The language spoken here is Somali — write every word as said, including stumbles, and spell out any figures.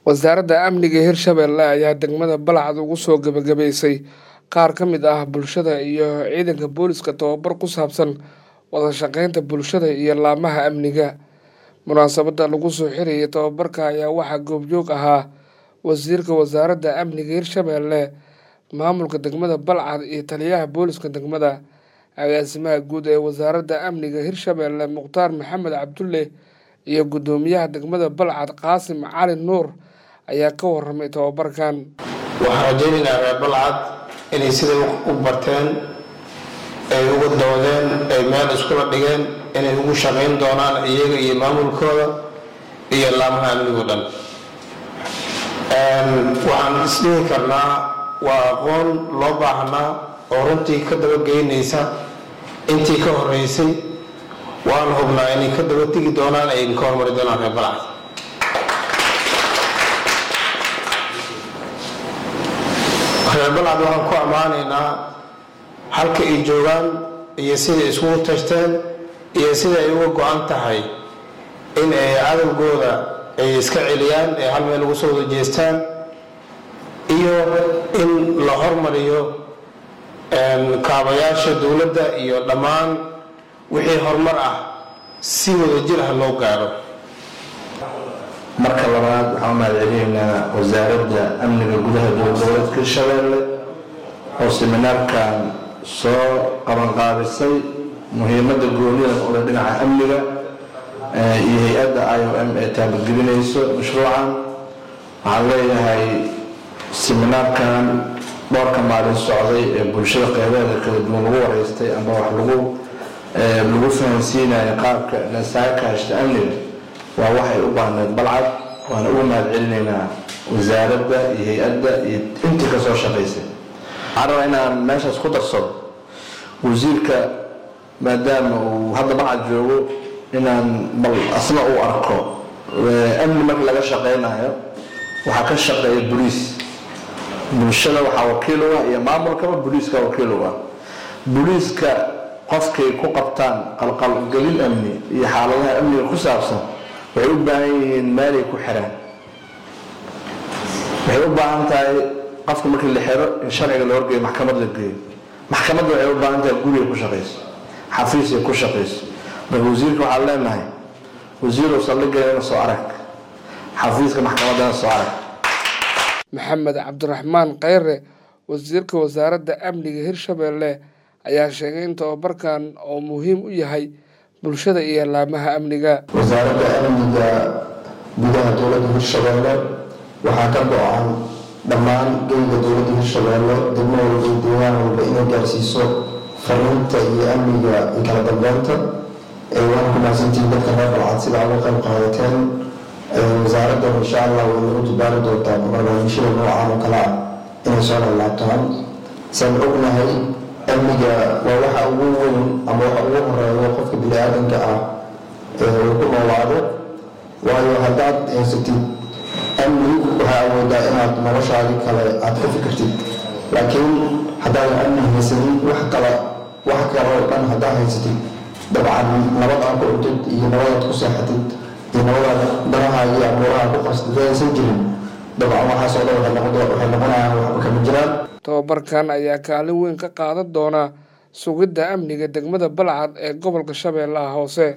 Wasaaradda Amniga Hirshabelle ayaa degmada Balcad ugu soo gabagabaysay qaar ka mid ah bulshada iyo ciidanka booliska tababar ku saabsan wada shaqeynta bulshada iyo laamaha amniga. Munaasabadda lagu soo xiriyay tababarka ayaa waxaa goobjoog ahaa wasiirka wasaaradda amniga Hirshabelle, maamulka degmada Balcad iyo taliyaha booliska degmada. Agaasimaha guud ee wasaaradda amniga Hirshabelle Mukhtaar Maxamed Cabdulle iyo guddoomiyaha degmada Balcad Qaasim Cali Nuur ayaa ka warramay tababarkan. Waxaan rajaynaynaa reer Balcad inay sida u barteen ay ugu doodeen ay meel iskula dhigeen inay ugu shaqayn doonaan iyaga iyo maamulkooda iyo laamaha amniga dhan. Waxaan isdhihi karnaa waa aqoon loo baahnaa oo runtii ka daba geynaysa intii ka horreysay. waan hubnaa inay ka daba tegi doonaan ay ka hormari doonaan reer Balcad. reer Balcad waxaan ku ammaanaynaa halka ay joogaan iyo sida ay isugu tashteen iyo sida ay uga go-an tahay in ay cadowgooda ay iska celiyaan ee hal meel ugu soo wada jeestaan iyo in la hormariyo kaabayaasha dowladda iyo dhammaan wixii horumar ah si wada jir ah loo gaaro. marka labaad waxaan mahadcelinaynaa wasaaradda amniga gudaha dowladda Hirshabelle oo seminaarkan soo qaban qaabisay muhiimadda gooniga oo dhinaca amniga iyo hay'adda I O M ee taabagelinayso mashruucan. waxaan leeyahay seminaarkan dhowrka maalin socday ee bulshada qeybaheeda kala duwan lagu wareystay ama wax lagu lagu fahansiinayo qaabka la saakaashta amniga waa waxay u baahneed Balcad. waana ugu mahadcelinaynaa wasaaradda iyo hay-adda iyo intii ka soo shaqaysay. waxaan rabaa inaan meeshaas ku darsado wasiirka maadaama uu hadda Balcad joogo inaan bal asna uu arko amni marka laga shaqaynayo waxaa ka shaqeeya boliis. bulshada waxaa wakiil u ah iyo maamulkaba boliiska wakiil u ah. boliiska qofkay ku qabtaan qalqalgelin amni iyo xaaladaha amniga ku saabsan waxay u baahan yihiin meelay ku xiraan. waxay u baahan tahay qofka markii la xiro in sharciga la horgeeyo maxkamad la geeyo. maxkamadda waxay u baahan tahay guriga ku shaqayso xafiisay ku shaqayso. marka wasiirka waxaan leenahay wasiirow saldhiggeedana soo arag xafiiska maxkamaddana soo arag. Maxamed Cabdiraxmaan Khayre wasiirka wasaaradda amniga Hirshabelle ayaa sheegay in tababarkan oo muhiim u yahay bulshada iyo laamaha amniga. wasaaradda amniga gudaha dowladda Hirshabelle waxaa ka go-an dhammaan geyga dowladda Hirshabelle degmo walba iyo deegaan walba inay gaarsiiso fariinta iyo amniga iyo kala dambeynta. waan ku mahadsantihiin dadka reer Balcad sida uga qayb qaadateen. wasaaradda insha allah way nagu dubaari doontaa barnaamijyada noocan oo kale ah inay soo laalaabtaan. saan ognahay amniga waa waxa ugu weyn ama waxa ugu horeeya qofka bini-aadanka ah ee uu ku noolaado. waayo haddaad haysatid amni waxaa awoodaa inaad noloshaadii kale aad ka fikirtid. laakiin haddaadan amni haysanin wax kale wax kale oo dhan haddaad haysatid dabcan nabad aad ku cuntid iyo nabadaad ku seexatid iyo nabadaad danaha iyo amuuraha ku qasdaysan jirin dabcan waxaasoo dhan waxay noqonayaan waxba kama jiraan. tababarkan ayaa kaalin weyn ka qaadan doona sugidda amniga degmada Balcad ee gobolka Shabeellaha Hoose.